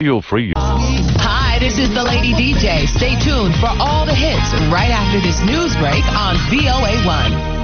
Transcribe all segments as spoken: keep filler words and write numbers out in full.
Feel free. Hi, this is the Lady D J. Stay tuned for all the hits right after this news break on V O A one.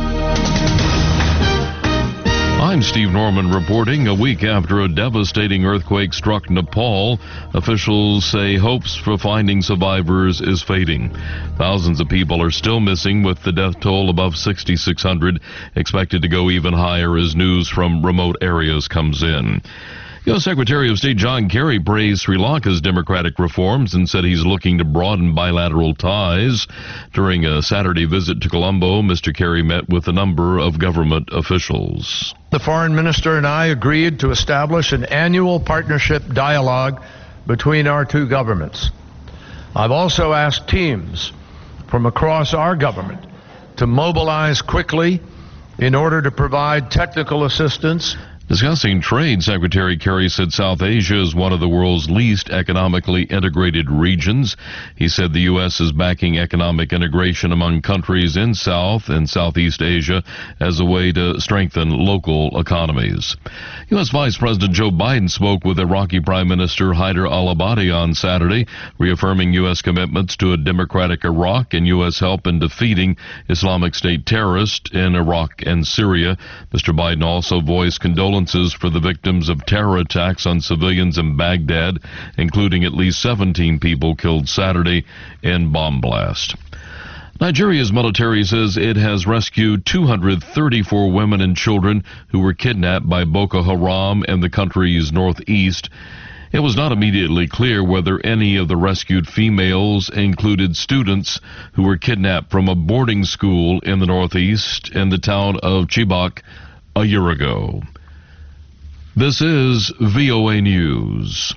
I'm Steve Norman reporting. A week after a devastating earthquake struck Nepal, officials say hopes for finding survivors is fading. Thousands of people are still missing, with the death toll above sixty-six hundred, expected to go even higher as news from remote areas comes in. U S. Secretary of State John Kerry praised Sri Lanka's democratic reforms and said he's looking to broaden bilateral ties. During a Saturday visit to Colombo, Mister Kerry met with a number of government officials. The foreign minister and I agreed to establish an annual partnership dialogue between our two governments. I've also asked teams from across our government to mobilize quickly in order to provide technical assistance. Discussing trade, Secretary Kerry said South Asia is one of the world's least economically integrated regions. He said the U S is backing economic integration among countries in South and Southeast Asia as a way to strengthen local economies. U S. Vice President Joe Biden spoke with Iraqi Prime Minister Haider al-Abadi on Saturday, reaffirming U S commitments to a democratic Iraq and U S help in defeating Islamic State terrorists in Iraq and Syria. Mister Biden also voiced condolences for the victims of terror attacks on civilians in Baghdad, including at least seventeen people killed Saturday in bomb blast. Nigeria's military says it has rescued two hundred thirty-four women and children who were kidnapped by Boko Haram in the country's northeast. It was not immediately clear whether any of the rescued females included students who were kidnapped from a boarding school in the northeast in the town of Chibok a year ago. This is V O A News.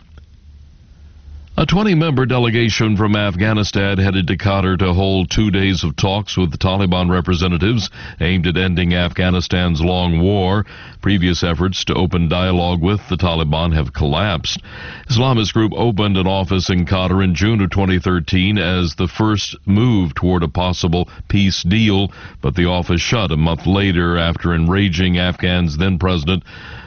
A twenty-member delegation from Afghanistan headed to Qatar to hold two days of talks with the Taliban representatives aimed at ending Afghanistan's long war. Previous efforts to open dialogue with the Taliban have collapsed. Islamist group opened an office in Qatar in June of twenty thirteen as the first move toward a possible peace deal, but the office shut a month later after enraging Afghan's then-president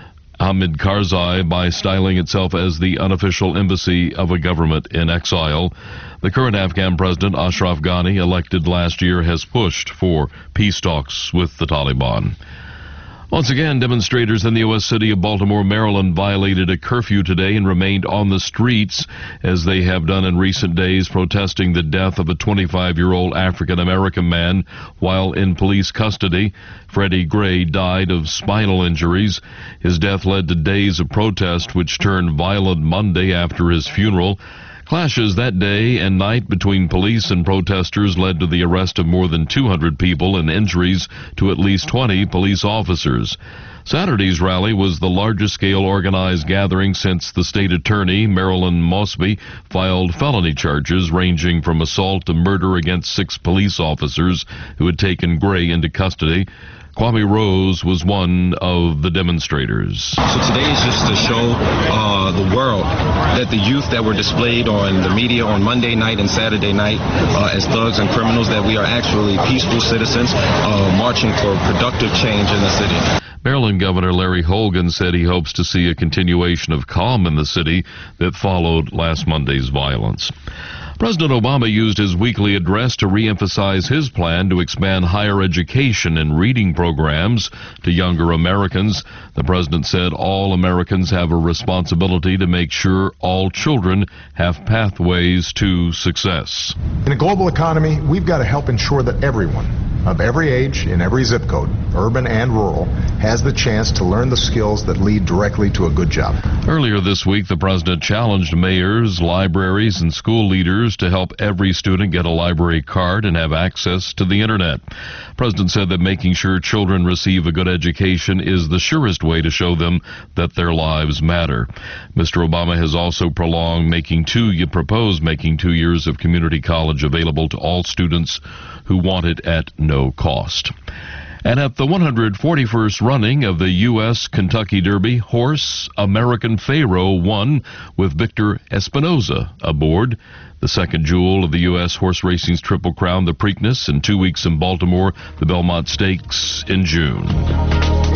Hamid Karzai by styling itself as the unofficial embassy of a government in exile. The current Afghan president, Ashraf Ghani, elected last year, has pushed for peace talks with the Taliban. Once again, demonstrators in the U S city of Baltimore, Maryland, violated a curfew today and remained on the streets, as they have done in recent days, protesting the death of a twenty-five-year-old African-American man while in police custody. Freddie Gray died of spinal injuries. His death led to days of protest, which turned violent Monday after his funeral. Clashes that day and night between police and protesters led to the arrest of more than two hundred people and injuries to at least twenty police officers. Saturday's rally was the largest-scale organized gathering since the state attorney, Marilyn Mosby, filed felony charges ranging from assault to murder against six police officers who had taken Gray into custody. Kwame Rose was one of the demonstrators. So today is just to show uh, the world that the youth that were displayed on the media on Monday night and Saturday night uh, as thugs and criminals, that we are actually peaceful citizens uh, marching for productive change in the city. Maryland Governor Larry Hogan said he hopes to see a continuation of calm in the city that followed last Monday's violence. President Obama used his weekly address to reemphasize his plan to expand higher education and reading programs to younger Americans. The president said all Americans have a responsibility to make sure all children have pathways to success. In a global economy, we've got to help ensure that everyone of every age in every zip code, urban and rural, has the chance to learn the skills that lead directly to a good job. Earlier this week, the president challenged mayors, libraries, and school leaders to help every student get a library card and have access to the internet. The president said that making sure children receive a good education is the surest way to show them that their lives matter. Mister Obama has also prolonged making two, proposed making two years of community college available to all students who want it at no cost. And at the one hundred forty-first running of the U S Kentucky Derby, horse American Pharoah won with Victor Espinoza aboard. The second jewel of the U S horse racing's Triple Crown, the Preakness, in two weeks in Baltimore, the Belmont Stakes in June.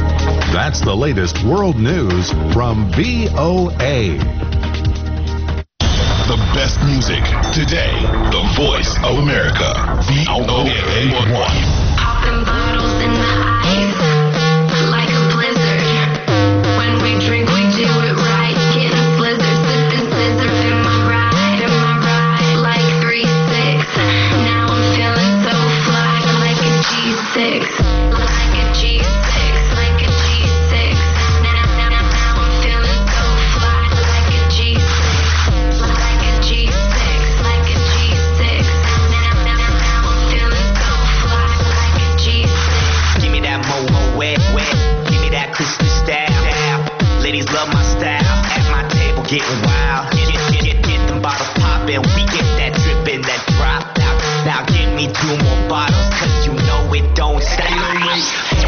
That's the latest world news from V O A. music. Today, the voice of America. V O A one. Popping bottles in the ice like a blizzard. When we drink, we do it right. Getting slizzard, sipping scissor in my ride, in my ride like three six. Now I'm feeling so fly like a G six, like a G six, like a G six. Now, now, now, now I'm feeling so fly like a G six, like a G six, like a G six. Now, now, now, now I'm feeling so fly like a G six. Give me that mo-mo wet, wet. Give me that Christmas style. Ladies love my style. At my table getting wild. Get, get, get, get them bottles poppin'. We get that drippin', that drop. Now, now give me two more bottles, cause you know it don't stop. Hell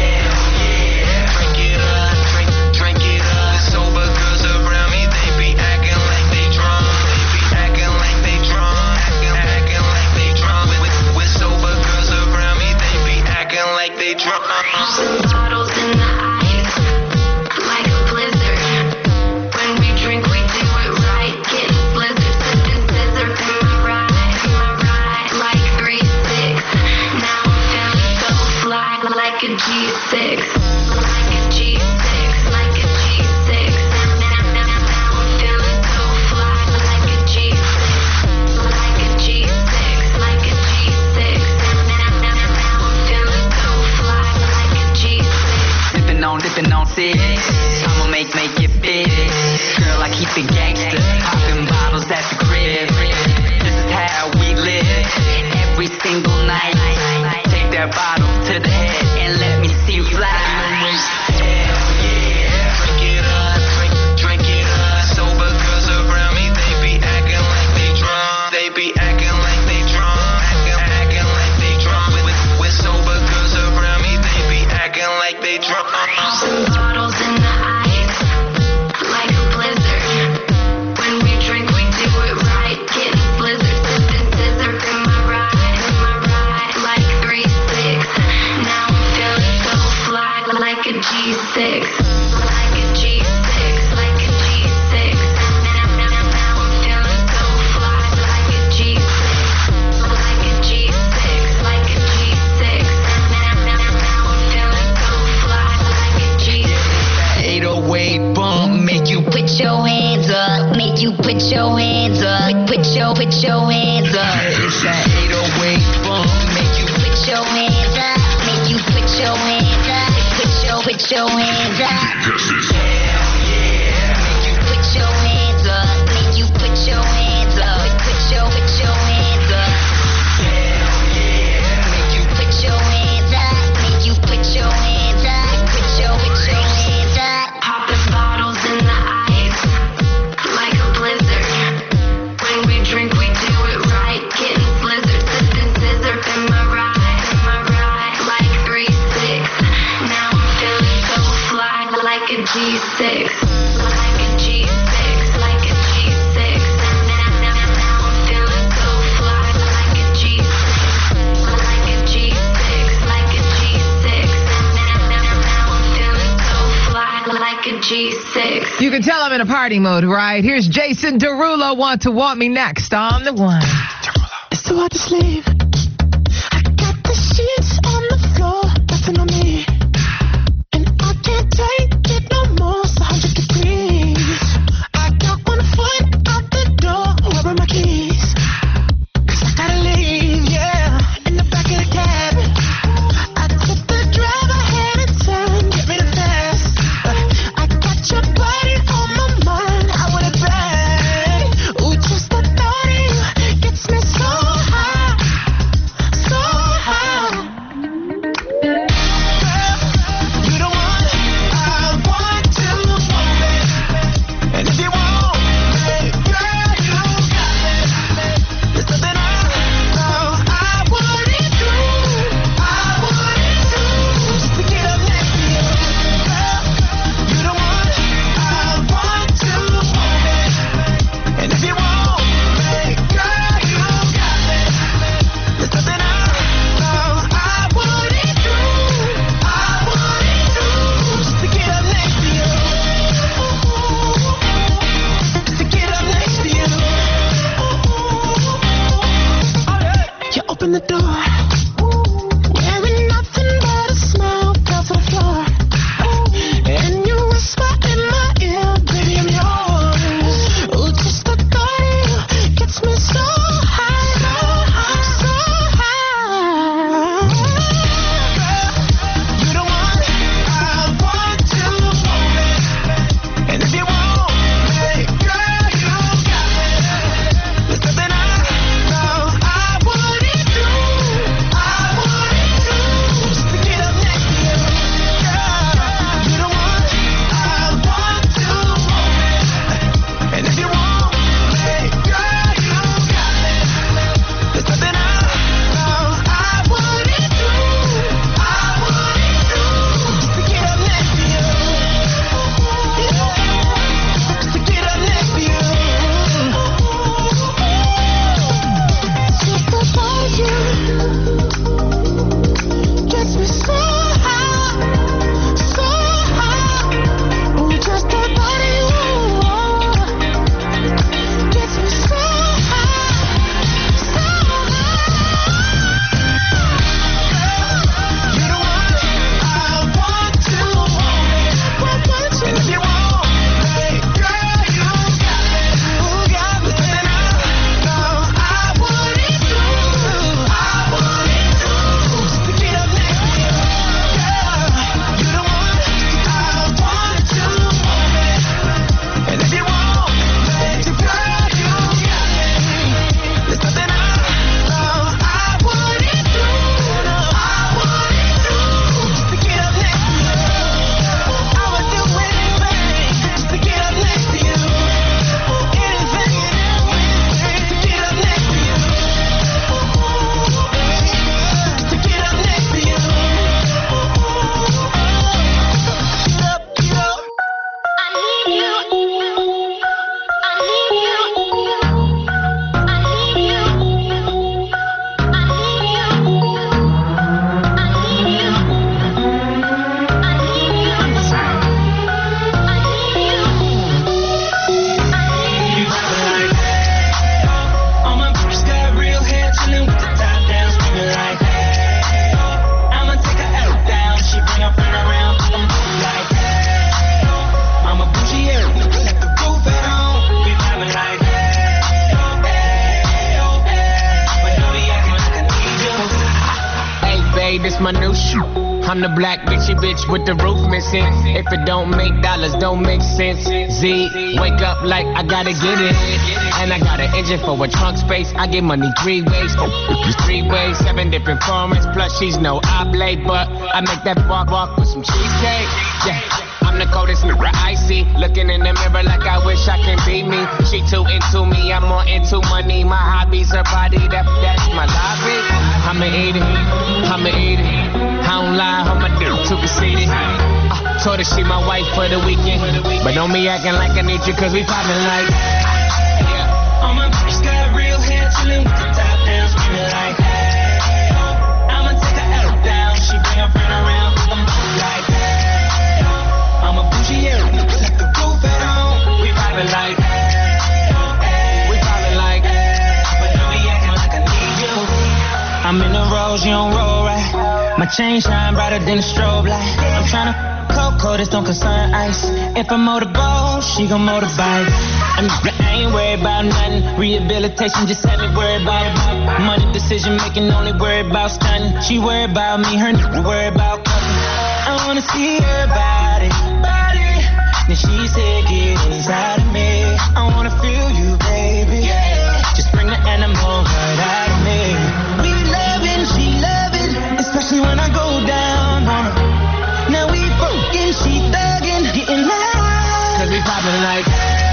yeah. Drink it up, drink, drink it up. Sober girls around me, they be acting like they drunk. They be acting like they drunk. Acting, acting like they drunk. With, with sober girls around me, they be acting like they drunk. Bottles in the ice like a blizzard. When we drink, we do it right. Getting slizzard, sipping scissor in my ride, in my ride like three six. Now I'm feeling so fly like a G six, like a G six, like a G six. Now, now, now, now I'm feeling so fly like a G six, like a G six, like a G six. Now, now, now, now I'm feeling so fly like a G six. Dipping on, dipping on six. I'ma make, make it big. Girl, I keep it gangster. Popping bottles at the crib. This is how we live. Every single night. Take that bottle to the head and let me see you fly. Hell yeah. Drink it up, drink, drink it up. Sober girls around me, they be acting like they drunk. They be acting like they drunk. Acting, acting like they drunk. With, with sober girls around me, they be acting like they drunk. Bottles in the ice like a blizzard. When we drink, we do it right. Getting slizzard, sipping scissor in my ride, in my ride like three six. Now I'm feeling so fly like a G six, like a G six, like a G six. Now, now, now, now I'm feeling so fly like a G six, like a G six, like a G six. Now, now, now, now I'm feeling so fly like a G six. eight oh eight bump, make you Put your hands up, make you put your hands up, put your, put your hands up. It's that eight oh eight bump, make you Put your hands up, make you put your hands up, put your, put your hands up. hell yeah. Make you put your hands up, make you put your hands up, put your, put your hands up. Hell yeah. Make you put your hands up, make you put your hands up, put your, put your hands up. Popping bottles in the ice like a blizzard. When we drink, we do it right. Getting slizzard, sipping scissor in my ride, in my ride like three six. Now I'm feeling so fly like a G six, like a G six, like a G six. Now, now, now I'm feeling so fly like a G six, like a G six, like a G six. Now, now, now I'm feeling so fly like a G six. You can tell I'm in a party mode, right? Here's Jason Derulo, Want to Want Me Next on the one. It's too hard to sleep. I got the sheets on the floor, nothing on me. And I can't take it no more, it's a hundred degrees. I got one foot out the door, where are my keys? 'Cause I gotta leave, yeah, in the back of the cab. I took the drive, I had a turn, get rid of fast. I got your body on my mind, I want it bad. Ooh, just the thought of you gets me so high. in the door. Wearing nothing but a smile down to the floor. And you whisper in my ear, baby, I'm yours. Ooh, just the thought of you gets me so high, so high. Girl, you the one I want to hold me. And if you want me, girl, you got me. There's nothing I know I wouldn't do, I wouldn't do, just to get up next to you. Girl, you the one I want to hold me. And if you want me, girl, you got me. There's nothing I know I wouldn't do, I wouldn't do, just to get up next to you. Just to get up next to you. Just the thought of you gets me so high, so high. Ooh, just the thought of you gets me so high, so high. You the one I want to hold me. And if you want me, girl, you got me. You got me. Nothing I know I wouldn't do, I wouldn't do, just to get up next to you. Girl, you the one I want to hold me. And if you want me, girl, you got me. There's nothing I know I wouldn't do, no, I wouldn't do, just to get up next to you. I would do anything just to get up next to you. Anything and everything to get up next to you. To get up next to you. Get up, get up. I need you. I need you. I need you. I need you. I need you. I need you. All my bitches got real hair, chillin' with the top down, screaming like, hey, I'ma take her out down. She bring her friend around, I'm like, hey, I'm a bougie air, let the roof at home. We vibing like, hey, hey, but don't be acting like I need you. Hey, babe, this my new shoe. I'm the black bitchy bitch with the roof missing. If it don't make dollars, don't make sense. Z, wake up like I gotta get it. And I got an engine for a trunk space. I get money three ways. Three ways, seven different formats. Plus, she's no oblate, but I make that walk walk with some cheesecake. Yeah. I'm the coldest mirror I see. Looking in the mirror like I wish I can be me. She too into me, I'm more into money. My hobbies, her body, that, that's my lobby. I'ma eat it, I'ma eat it. I don't lie, I'm a dude too conceited. Uh, told her she my wife for the weekend. But don't be acting like I need you, cause we poppin' like, yeah. All my bitches got real hair, chillin' with the top down, screaming like, hey, I'ma take her out down. She bring her friend around, I'm like, hey, I'm a bougie air, let the roof at home. We vibing like, hey, we vibing like, but don't be acting like I need you. I'm in the rose, you don't roll right. My chain shine brighter than a strobe light. I'm tryna cocoa, this don't concern ice. If I motorboat, she gon' motorbike. I'm, I ain't worried about nothing. Rehabilitation just had me worried about money. Decision making, only worried about stunning. She worried about me, her nigga worried about cutting. I wanna see her body, body. Then she said, get inside of me. I wanna feel you, baby. Just bring the animal right out of me. We loving, she loving, especially when I go down on her. Now we fucking, she thugging, getting loud. Cause we poppin' like,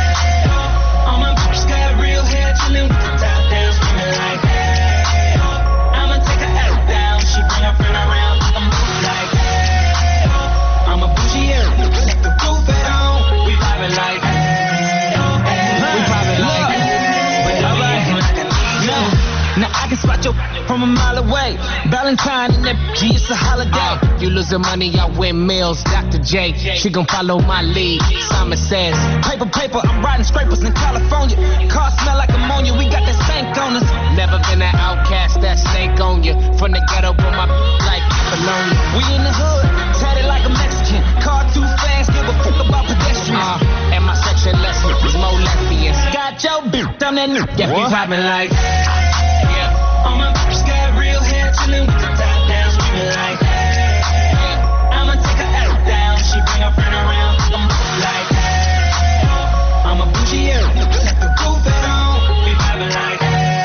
all my bitches got real hair, chillin' with the top down, screaming like, hey, I'ma take her out down. She bring her friend around, I'm like, hey, I'm a bougie air, let the roof at home. We vibing like, hey, we vibing like, but don't be acting like I need you. Now I can spot your from a mile away. Valentine and that G, it's a holiday. uh, you losing money, I win meals. Doctor J, she gon' follow my lead. Simon says, Paper, paper, I'm riding scrapers in California. Car smell like ammonia, we got that stank on us. never been an outcast, that snake on I'm that new. Yeah, we poppin' like. Yeah. All my bitches got real hair chillin' with the top down, screamin' like. Yeah. I'ma take her out down. She bring her friend around. I'm like. I'm a bougie, yeah. Let the roof at home. We poppin' like.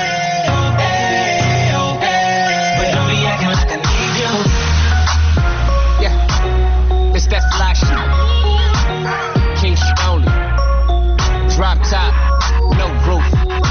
Hey, oh, hey. But don't be acting like I need you. Yeah. It's that fly shit. King shit only. Drop top. No roof.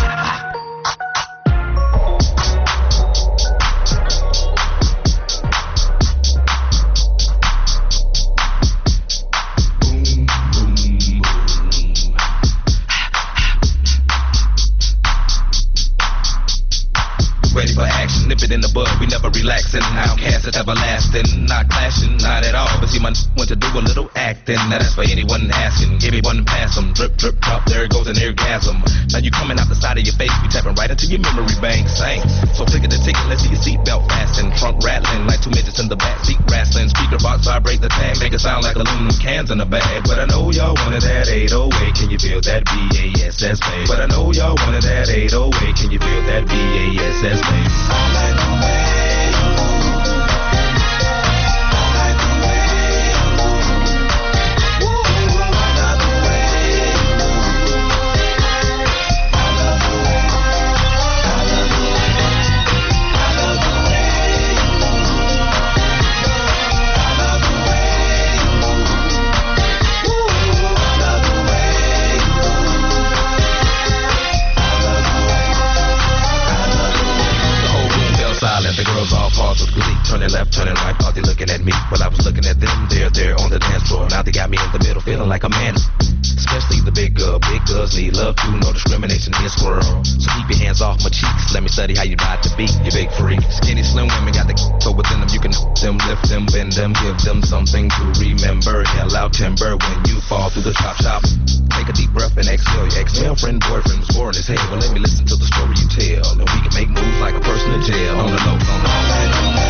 Ready for action, nip it in the bud, we never relaxing. Outcast is everlasting, not clashing, not at all. But see, my n- want to do a little acting. Now that's for anyone asking. Everyone pass them, drip, drip, drop. There goes an orgasm. Now you coming out the side of your face, we tapping right into your memory bank. Same. So flick the ticket, let's see your seatbelt fasten. Trunk rattling like two midgets in the back seat wrestling. Speaker box vibrate the tag, make it sound like aluminum cans in a bag. But I know y'all wanted that eight oh eight. Can you feel that B A S S bass? But I know y'all wanted that eight oh eight. Can you feel that B A S S bass? The girls all paused with glee, turning left, turning right, thought they looking at me. Well, I was looking at them, they're there on the dance floor. Now they got me in the middle, feeling like a man. Especially the big girl, big girls need love too, no discrimination in this world. So keep your hands off my cheeks, let me study how you ride the beat, you big freak. Skinny, slim women got the so within them, you can them, lift them, bend them, give them something to remember. Hell out timber when you fall through the chop shop. Take a deep breath and exhale. Your ex-girlfriend, boyfriend was born as hell. Well, let me listen to the story you tell, and we can make moves like a person in jail. On the low, on the low.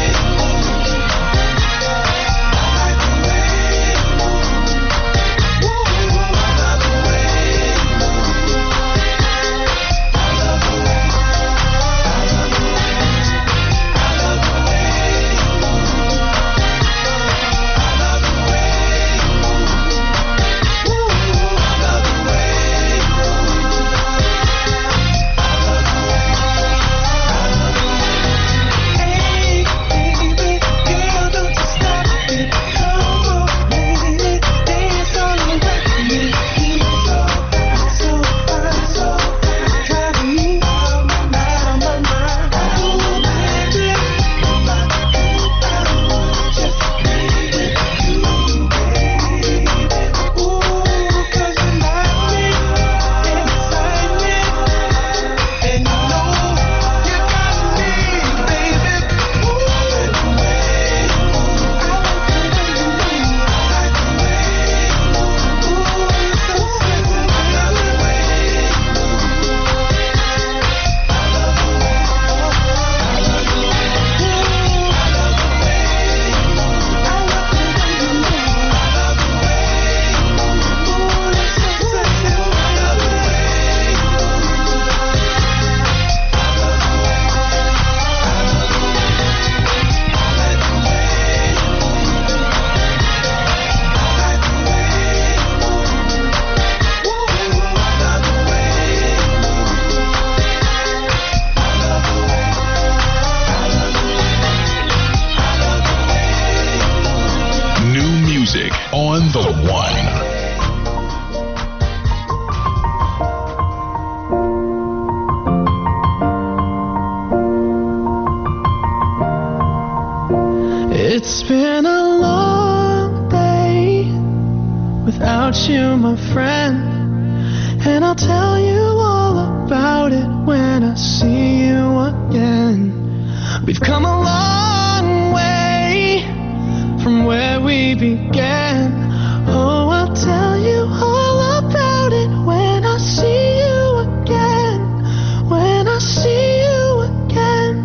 On the One. It's been a long day without you, my friend, and I'll tell you all about it when I see you again. We've come a long way from where we began. Oh, I'll tell you all about it when I see you again. When I see you again.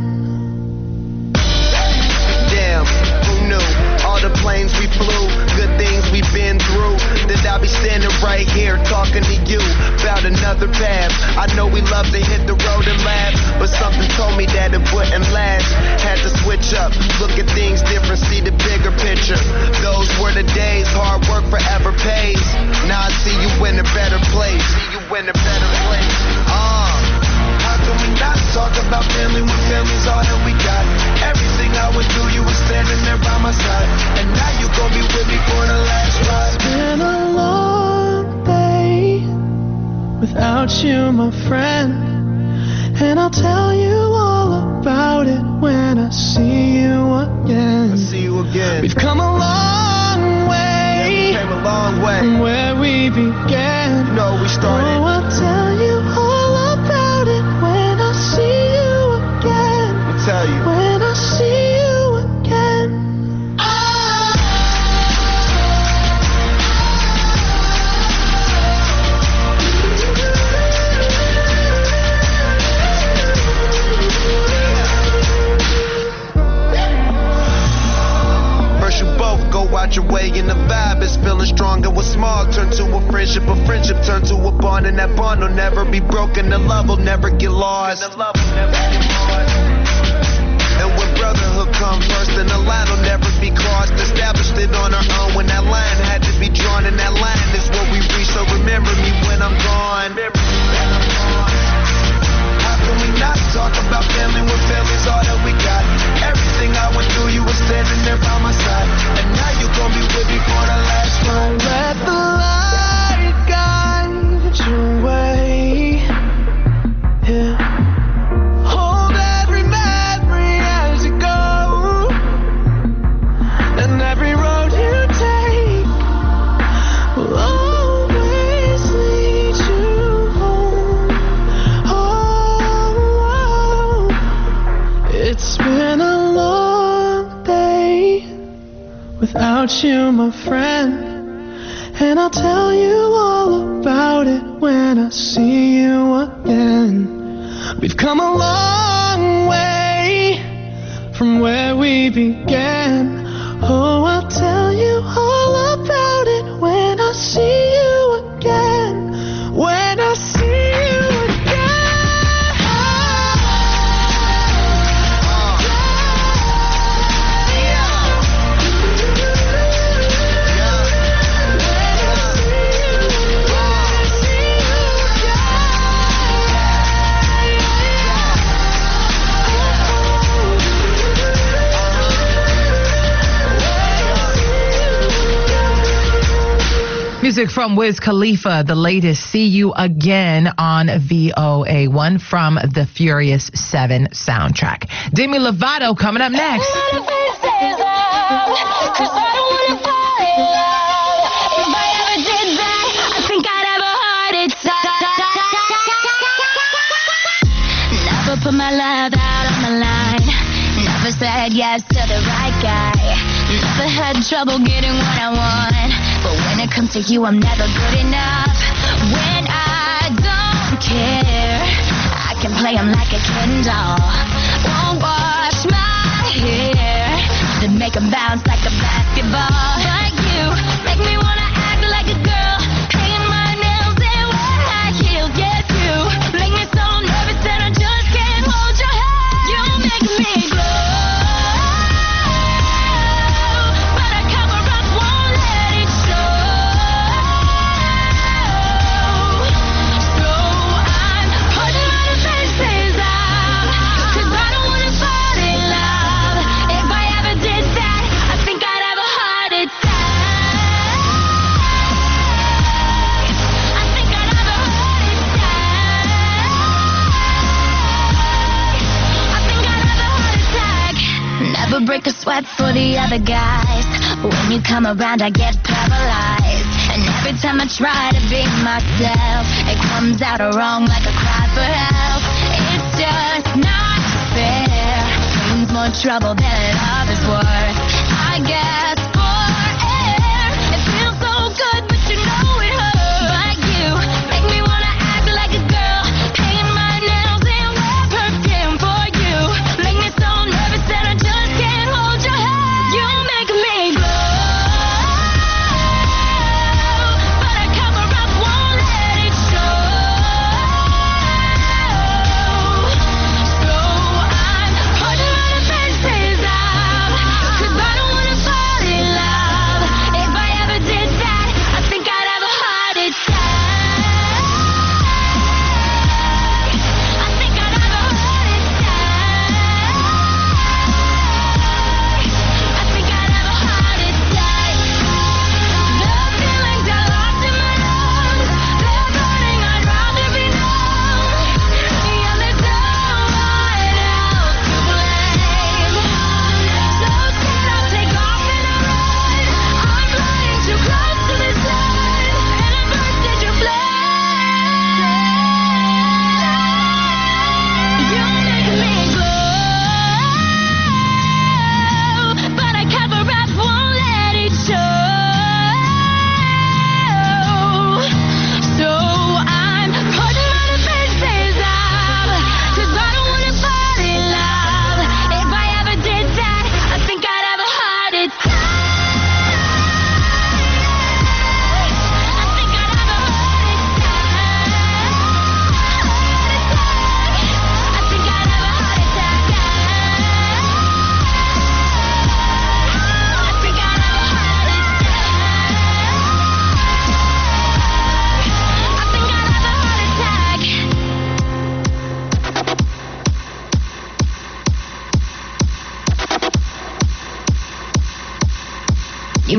Damn, who knew? All the planes we flew, good things we've been through. That I'll be standing right here talking to you about another path. I know love to hit the road and laugh, but something told me that it wouldn't last. Had to switch up, look at things different, see the bigger picture. Those were the days, hard work forever pays. Now I see you in a better place. See you in a better place. Uh, how can we not talk about family when family's all that we got? Everything I went through, you were standing there by my side, and now you gon' be with me for the last ride. It's been a long day without you, my friend, and I'll tell you all about it when I see you again. I see you again. We've come a long way, yeah, we came a long way from where we began. You know we started. Oh, I'll tell you all about it when I see you again. I'll tell you. When I see you again. Out your way and the vibe is feeling stronger. What's small turn to a friendship, a friendship turn to a bond, and that bond will never be broken. The love will never get lost. And when brotherhood comes first, then the line will never be crossed. Established it on our own when that line had to be drawn, and that line is what we reach. So remember me when I'm gone. How can we not talk about family when family's all that we got? Everything I went through, you were standing there by my side, and now you gon' be with me for the last ride. Let the light guide your way. Yeah. Hold every memory as you go, and every road you take will always lead you home. Oh, it's been a long day without you, my friend, and I'll tell you all about it when I see you again. We've come a long way from where we began. Oh, I'll tell you all about it when I see you again. When I see you Music from Wiz Khalifa, the latest See You Again on V O A one from the Furious seven soundtrack. Demi Lovato coming up next. Never put my love out on the line. Never said yes to the right guy. Never had trouble getting what I want. But when it comes to you, I'm never good enough. When I don't care, I can play him like a Ken doll. Won't wash my hair, then make him bounce like a basketball. Like you, make me wanna act like a girl, paint my nails and wear high heels. Yes, you make me so nervous that I just can't hold your hand. You make me glow. Break a sweat for the other guys. When you come around, I get paralyzed. And every time I try to be myself, it comes out wrong like a cry for help. It's just not fair. Seems more trouble than love is worth. I guess for air, it feels so good, but you know it hurts. Like you, make me wanna act like a girl, paint my nails and wear perfume for you. Make me so nervous that I just can't hold your hand. You make me glow, but I cover up, won't let it show.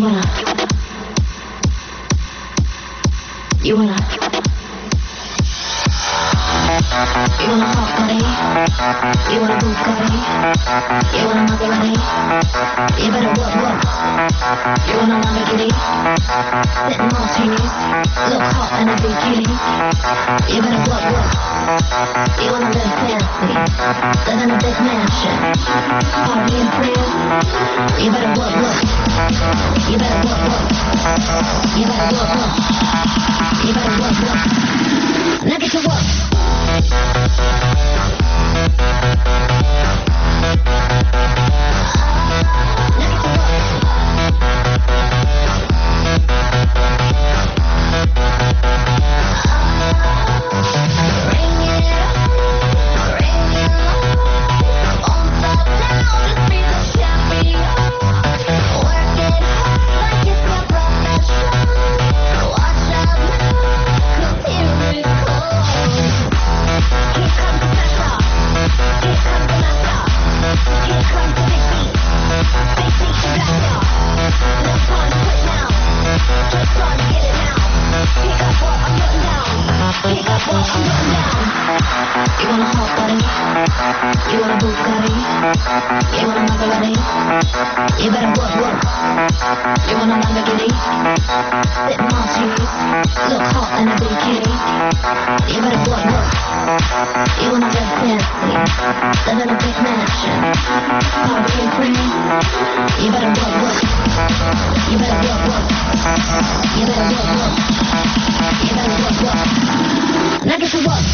wanna, you wanna, you wanna hot body, you wanna Bugatti, you wanna Maserati, you better work, work, you wanna Lamborghini, sitting martinis, look hot in a bikini, you better work, work, you wanna live fancy, live in a big mansion, party and friends, you better work, work, you better work, work, you better work, work, you better work, work, now get to work. You wanna hot body, you wanna Bugatti, you wanna Maserati, you better work, work, you wanna Lamborghini, sitting martinis, look hot in a bikini, you better work, work, you wanna live fancy, live in a big mansion, party and friends, you better work, work, you better work, work, you better work, work, you better work, work, now get to work.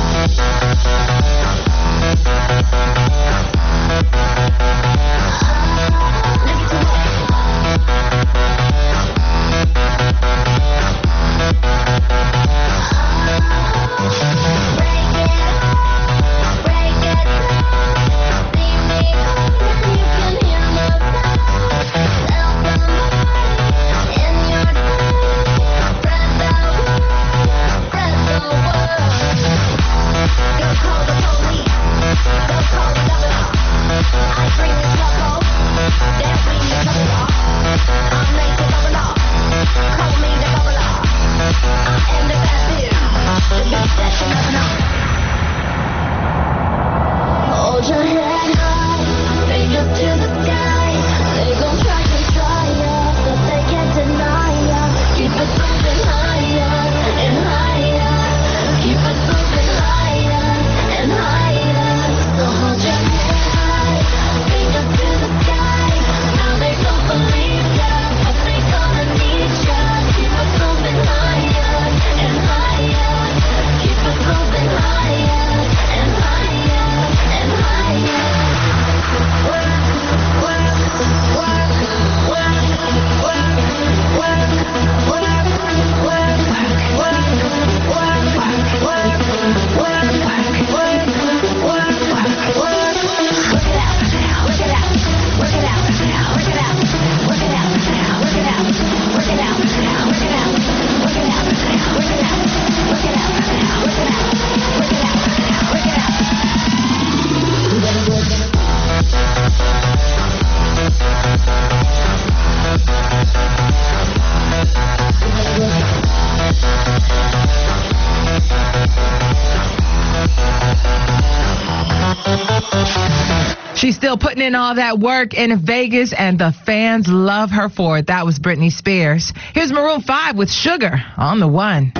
She's still putting in all that work in Vegas, and the fans love her for it. That was Britney Spears. Here's Maroon five with Sugar on the one.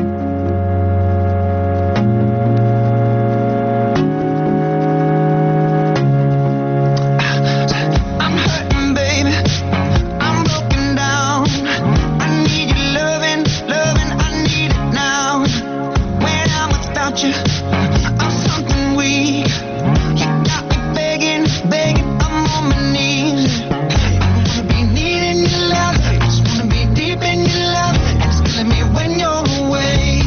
Deep in your love, and it's killing me when you're away.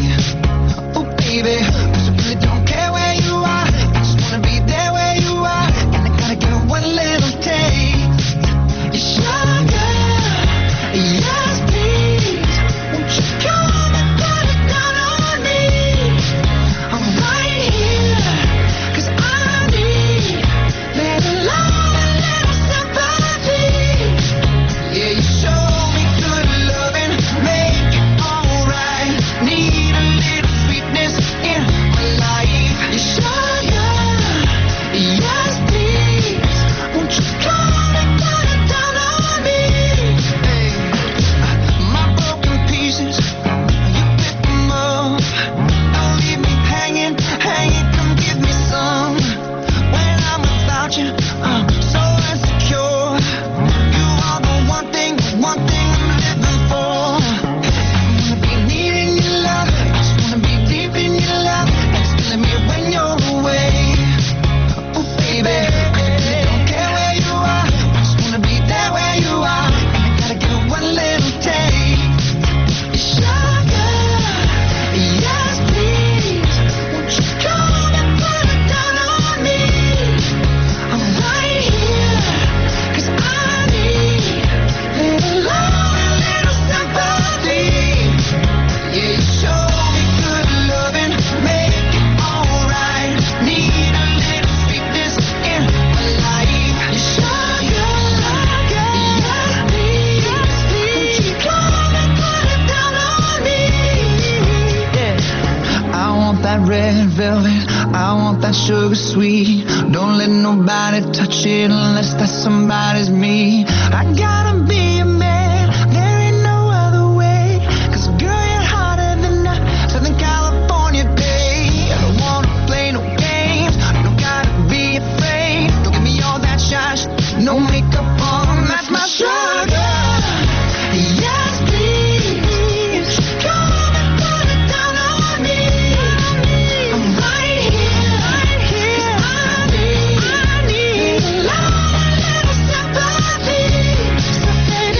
I want that sugar sweet. Don't let nobody touch it unless that somebody's me. I gotta be a man, there ain't no other way. Cause girl, you're hotter than a Southern California day. I don't wanna play no games, you don't gotta be afraid. Don't give me all that shy shit, no makeup on, that's my sugar. Yes, please, come and put it down on me. I'm right here, right here. I need, I need a lot, a little sympathy. So baby,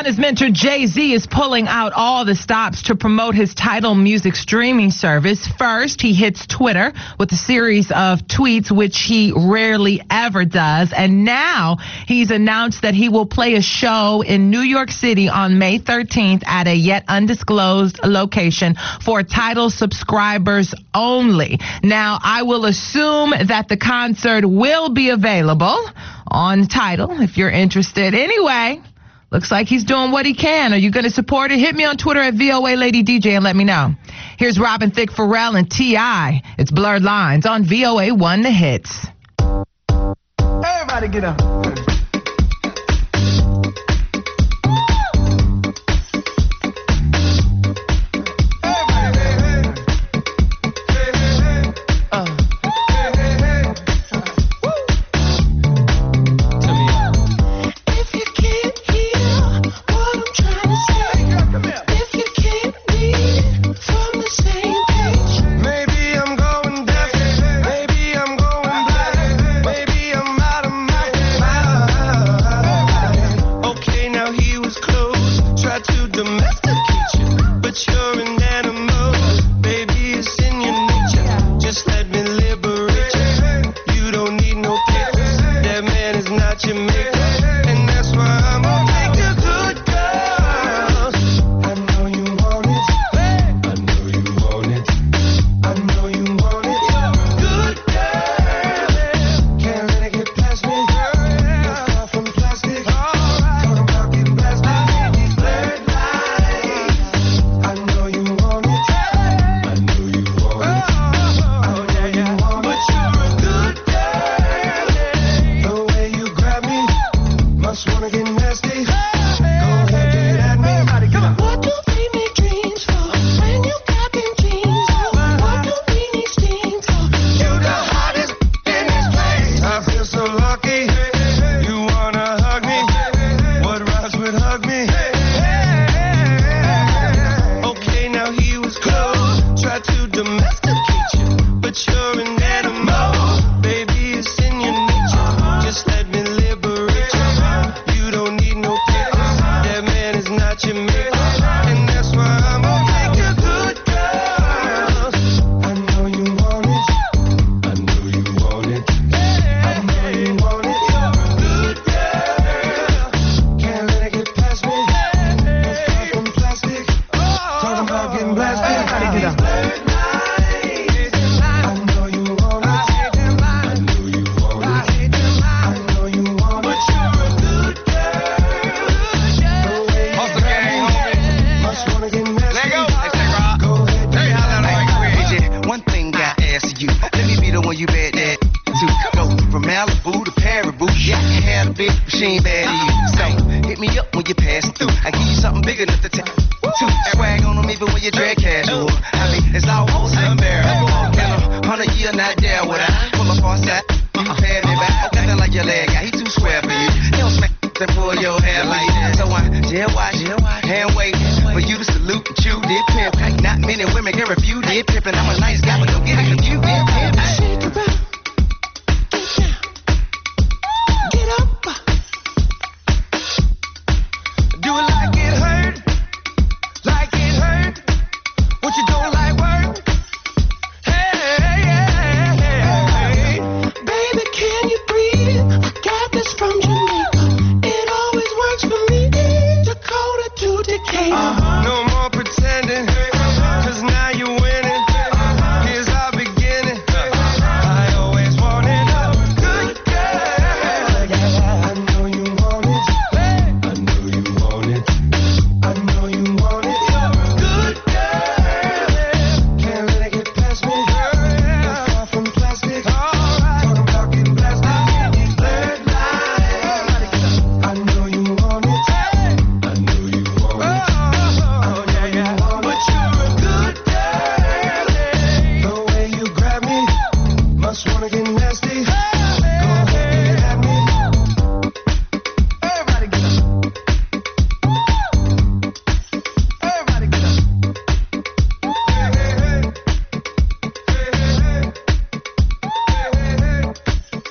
Rihanna's mentor Jay-Z is pulling out all the stops to promote his Tidal music streaming service. First, he hits Twitter with a series of tweets, which he rarely ever does. And now he's announced that he will play a show in New York City on May thirteenth at a yet undisclosed location for Tidal subscribers only. Now, I will assume that the concert will be available on Tidal if you're interested. Anyway, looks like he's doing what he can. Are you going to support it? Hit me on Twitter at V O A Lady D J and let me know. Here's Robin Thicke, Pharrell, and T I It's Blurred Lines on V O A one The Hits. Everybody get up.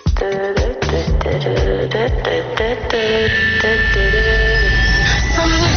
Somebody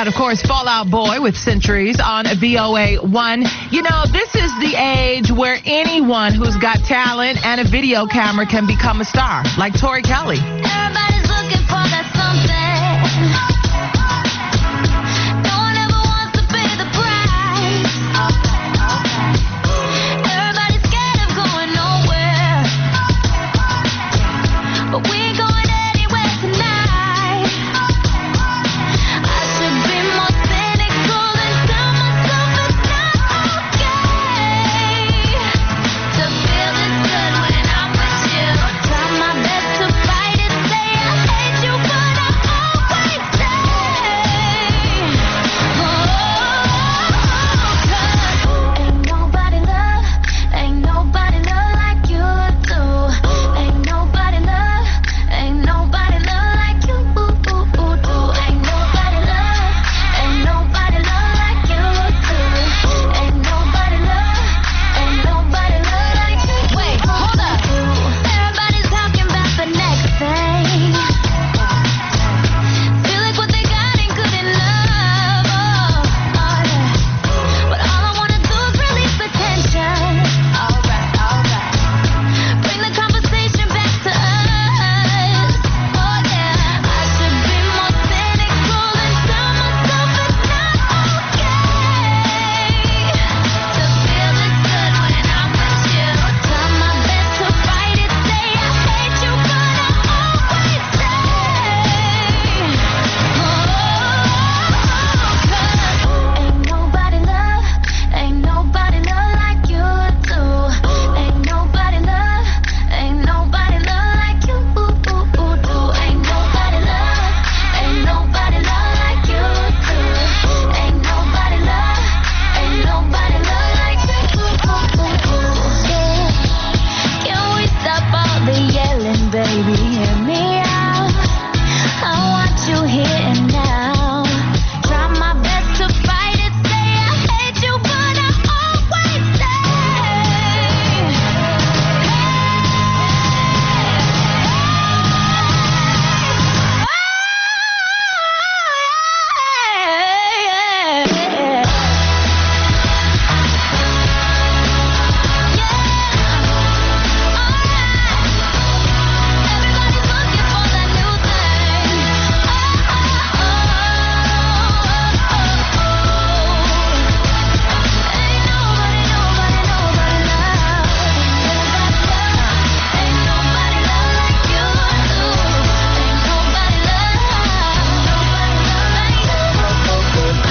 That, of course, Fall Out Boy with Centuries on V O A one. You know, this is the age where anyone who's got talent and a video camera can become a star, like Tori Kelly. Everybody's looking for that something. No one ever wants to pay the price. Everybody's scared of going nowhere, but we ain't going anywhere tonight. I should be more cynical and tell myself it's not okay to feel this good when I'm with you. Try my best to fight it, say I hate you, but I always stay. Oh, 'cause ain't nobody love, ain't nobody love like you do. Ain't nobody love, ain't nobody love like you do. Ain't nobody love, ain't nobody love like you do. Ain't nobody love, ain't nobody love like you. Wait, hold up. Everybody's talking about the next thing. Feel like what they got ain't good enough. Oh, oh yeah. But all I wanna do is release the tension. Alright, alright. Bring the conversation back to us. Oh yeah. I should be more cynical and tell myself it's not okay to feel this good when I'm with you. Try my best to fight it, say I hate you, but I always stay. Oh, 'cause ain't nobody love, ain't nobody love like you do. Ain't nobody love, ain't nobody love like you do. Ain't nobody love, ain't nobody love like you do. Ain't nobody love, ain't nobody love like you do. Yeah. Can we stop all the yelling, baby? Hear me out. I want you here and now. Try my best to fight it, say I hate you, but I always stay. Everybody's looking for that new thing. Oh, oh, oh, oh, oh. Ain't nobody, nobody, nobody love. Ain't nobody love like you do. Ain't nobody love, nobody love like you do. Ain't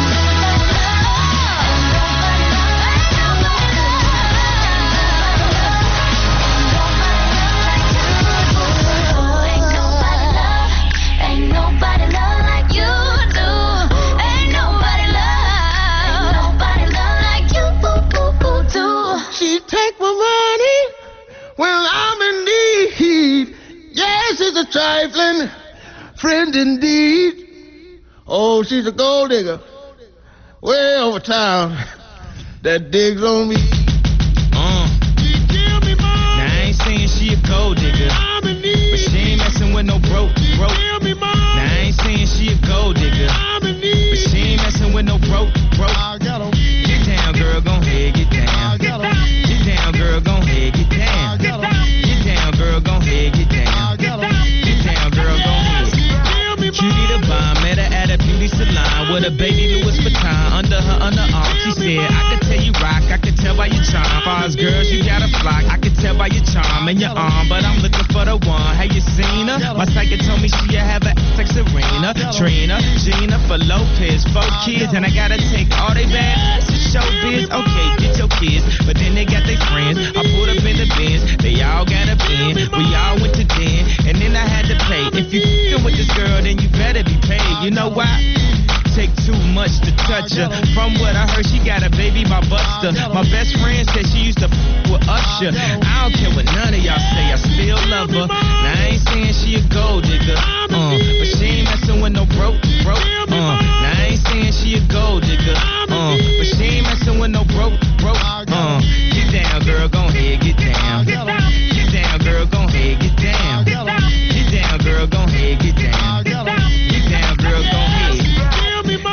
nobody love like you do. Ain't nobody love, nobody love like you do. She take my money when I'm in need. Yes, it's a trifling friend indeed. Oh, she's a gold digger way over town that digs on me. Uh. Now I ain't saying she a gold digger, but she ain't messing with no broke, broke. Now I ain't saying she a gold digger, but she ain't messing with no broke, broke. Get down, girl, gon' head, get down. Get down, girl, gon' head, get down. Get down, girl, gon' head, get down. Get down, girl, gon' head. Cutie the bomb, met her at a beauty salon with a baby Louis Vuitton under her underarm. She said, I could tell you rock, I could tell by your charm. Far as girls, you got a flock. I could tell by your charm and your arm, but I'm looking for the one. Have you seen her? My psychic told me she'll have a ass like Serena, Trina, Gina for Lopez, four kids, and I gotta take all they bad to showbiz. Okay, get your kids, but then they got their friends. I pulled up in the Benz, they all got a bin. We all went to den, and then I had to pay. If you f***ing with this girl, then you better be paid. You know why? Take too much to touch her. From what I heard, she got a baby by Buster. My best friend said she used to f*** with Usher. I don't care what none of y'all say, I still love her. Now I ain't saying she a gold digger, uh, but she ain't messing with no broke, broke. Uh, now I ain't saying she a gold digger, uh, but she ain't messing with no broke, broke. Uh, get down, girl, gon' head, get down. Get down, girl, gon' head, get down. Get down, girl, gon' head, get down. Get down, girl, gon' head.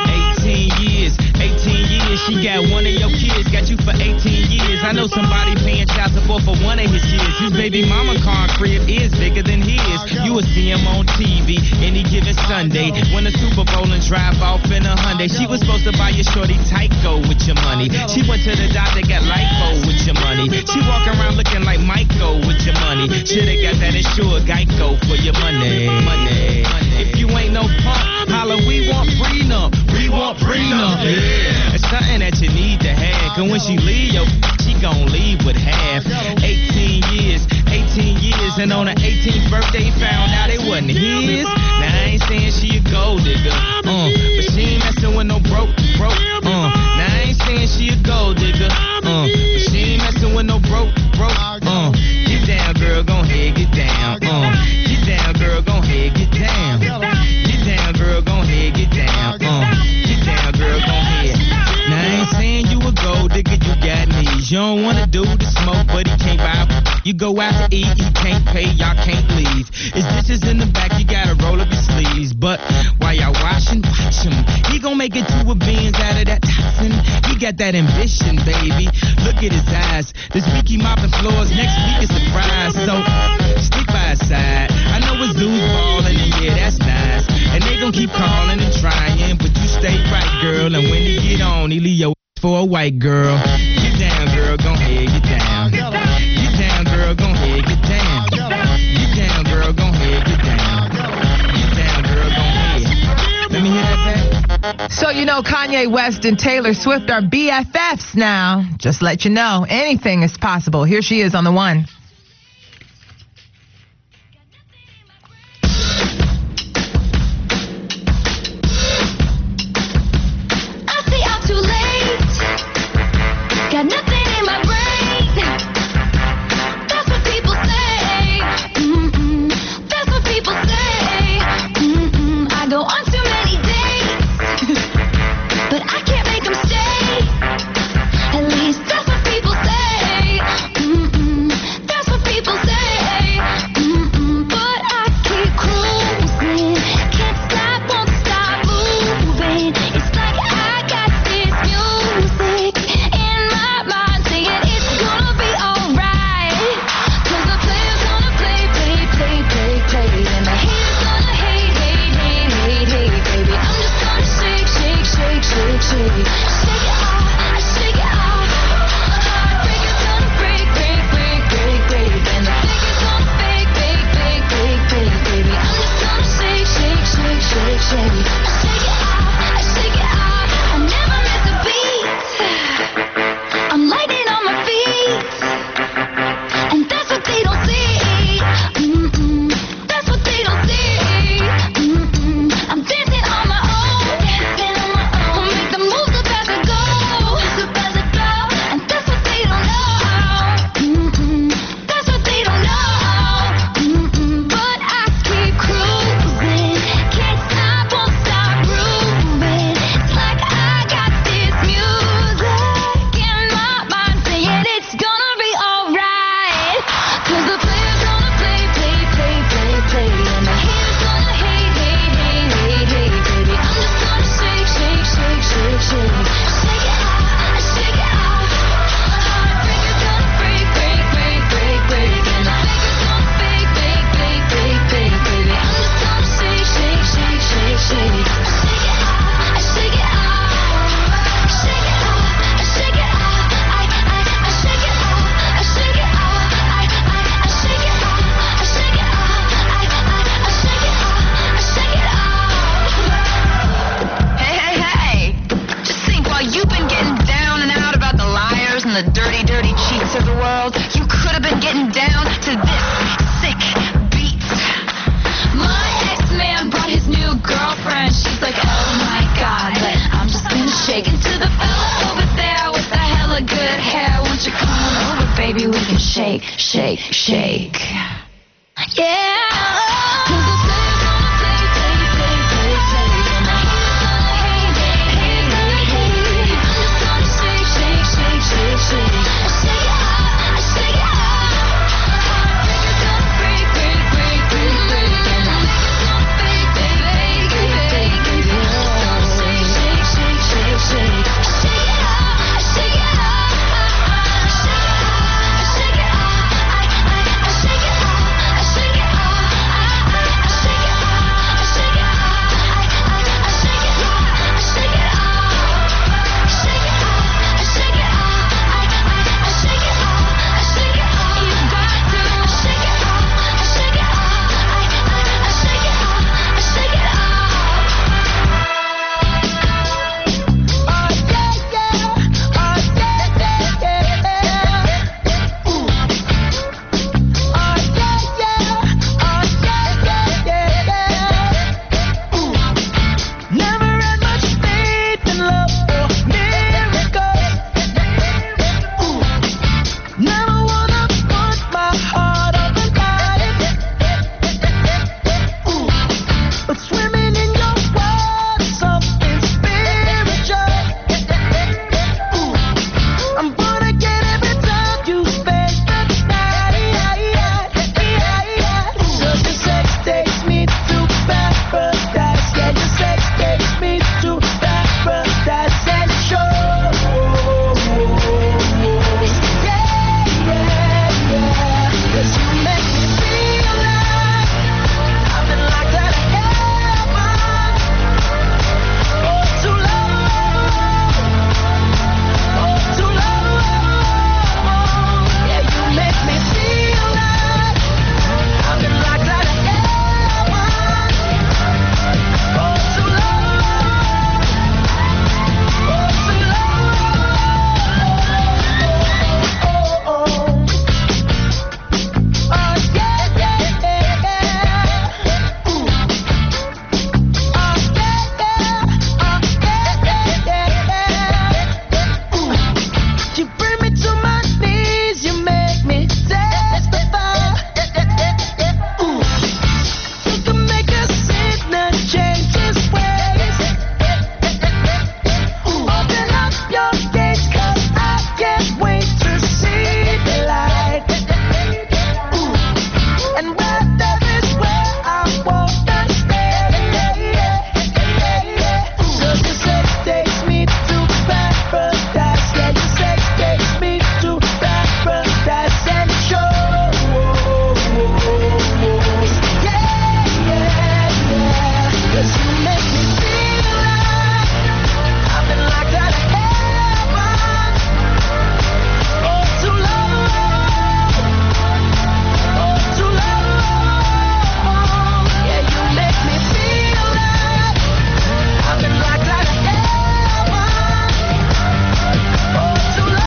kids, got you for eighteen years. I know somebody paying child support for one of his kids. His baby mama car crib is bigger than his. You will see him on T V any given Sunday. Win a Super Bowl and drive off in a Hyundai. She was supposed to buy your shorty Tyco with your money. She went to the doctor, got lipo with your money. She walk around looking like Michael with your money. Shoulda got that insured Geico for your money. Money. If you ain't no punk, holla, we want prenup. We want prenup. Yeah. It's something that you need to have. Cause when she leave, yo, she gon' leave with half. eighteen years, eighteen years, and on her eighteenth birthday, found out it wasn't his. Now I ain't saying she a gold digger, uh, but she ain't messing with no broke, broke, uh. Now I ain't saying she a gold digger, uh, but she ain't messing with no broke, broke, uh. Get down, girl, gon' head, get down, uh. Get down, girl, gon' head, get down. Get down, girl, gon' head, get down, uh. Get down, girl, gon' head. Now I ain't saying you a gold digger, you got knees. You don't wanna do the smoke, but he can't buy. You go out to eat, he can't pay, y'all can't leave. His dishes in the back, you gotta roll up your sleeves. But while y'all washing, watch him. He gon' make it to a beans out of that toxin. He got that ambition, baby. Look at his eyes. This week he mopping floors, next week is surprise. So stick by his side. I know his dudes ballin', and yeah, that's nice. And they gon' keep calling and trying, but you stay right, girl. And when he get on, he leave your for a white girl. Get down, girl, gon' head, get down. Get down, girl, gon' head, get down. Get down, girl, gon' head, get down. Get down, girl, gon' head. Let me hear that back. So you know Kanye West and Taylor Swift are B F Fs now. Just let you know, anything is possible. Here she is on the one. Got nothing in my brain. That's what people say. Mm-mm. That's what people say. Mm-mm. I go on too many dates, but I can't make them stay. At least that's what people say. Mm-mm. That's what people say. Mm-mm. But I keep cruising. Can't stop, won't stop moving. It's like I got this music in my mind saying it's gonna be alright. Cause the player's gonna play, play, play, play, play. And the haters gonna hate, hate, hate, hate, hate, baby. I'm just gonna shake, shake, shake, shake, shake. Shake it off, I shake it off. Heartbreaker's gonna break, break, break, break, break. And the faker's gonna fake, fake, fake, fake, fake, baby. I'm just gonna shake, shake, shake, shake, shake. I shake it off, I shake it off. I never miss a beat. I'm lighting on my feet, and that's what they don't see. Mm-mm. That's what they don't see. Mm-mm. I'm dancing on my own, dancing on my own. Make the moves up as I go, up as I go, and that's what they don't know. Mm-mm. That's what they don't know. Mm-mm. But I keep cruising, can't stop, won't stop grooving. It's like I got this music in my mind saying it's gonna be alright. Cause the player's gonna play, play, play, play, play. And the haters gonna hate, hate, hate, hate, hate, baby. I'm just gonna shake, shake, shake, shake, shake. Shake it off, I shake it off. Heartbreaker's gonna break, break, break, break, break. And the faker's gonna fake, fake, fake, fake, fake, baby. I'm just gonna shake, shake, shake, shake, shake. Shake it off, I shake it off. Shake it off, I shake it off. I, I, I shake it off, I shake it off. I, I, I shake it off, I shake it off. I, I, I shake it off, I shake it off. Hey, hey, hey! Just think, while you've been getting down and out about the liars and the dirty, dirty cheats of the world, you could have been getting down to this sick beat. My ex-man brought his new girlfriend. She's like, oh my god, but I'm just gonna shake it to the fella over there with the hella good hair. Won't you come on over, baby? We can shake, shake, shake. Yeah.